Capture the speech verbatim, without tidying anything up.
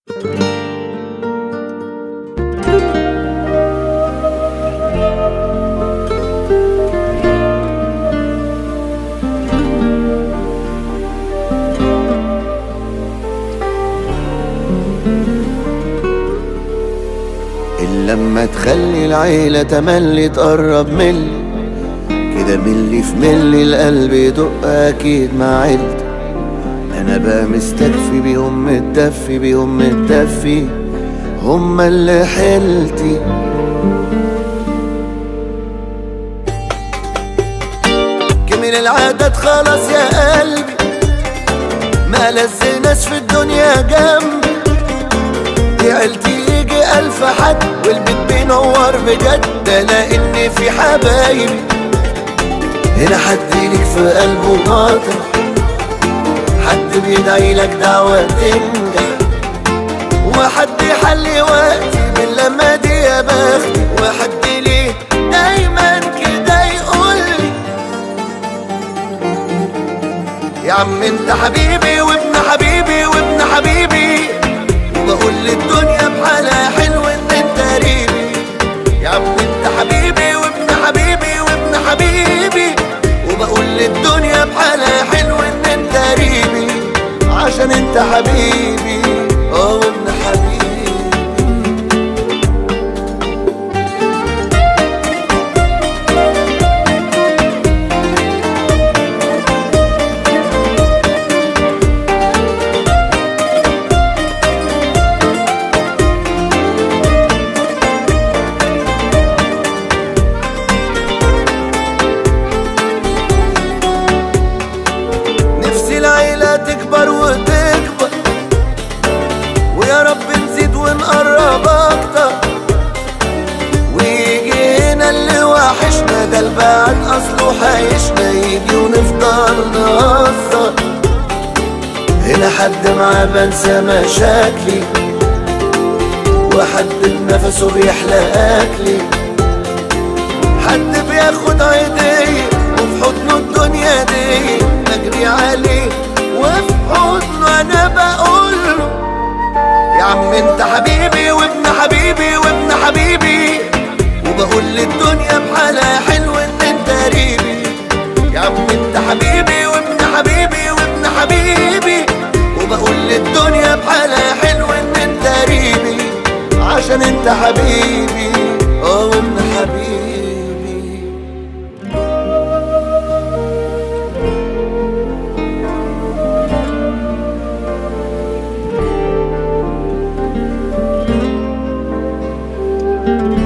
لما تخلي العيلة تملي تقرب ملي كده، ملي في ملي القلب يدق أكيد مع عيلتي. أنا بقى مستكفي بيهم، متدفي بيهم، متدفي هما اللي حيلتي. كمل العادات خلاص يا قلبي، ما لز ناس في الدنيا جنبي. دي عيلتي يجي ألف حد والبيت بينور بجد، ألاقي إن في حبايبي هنا حد ليك في قلبه ناطر، حد بيدعي لك دعوة تنجح، وحد يحلي وقتي من لما دي يا بختي، وحد ليه دايما كده يقولي يا عم انت حبيبي وابن حبيبي وابن حبيبي، وبقول للدنيا بحالها حلو ان انت قريبي. يا عم انت حبيبي وابن حبيبي وابن حبيبي، وبقول للدنيا بحالها حلو ان انت قريبي، عشان انت حبيبي اه وابن حبيبي. تكبر وتكبر ويا رب نزيد ونقرب اكتر، ويجي هنا اللي وحشنا ده البعد اصله حيشنا، يجي ونفضل نهزر هنا حد معاه بنسى مشاكلي، وحد بنفسه بيحلى اكلي، حد بياخد عيدية وفي حضنه الدنيا دي نجري عليه، وفي حضنه انا بقوله يا عم انت حبيبي وابن حبيبي وابن حبيبي، وبقول للدنيا بحالها حلو ان انت قريبي. يا عم انت حبيبي وابن حبيبي وابن حبيبي، وبقول للدنيا بحالها حلو ان انت قريبي، عشان انت حبيبي اه وابن حبيبي. thank you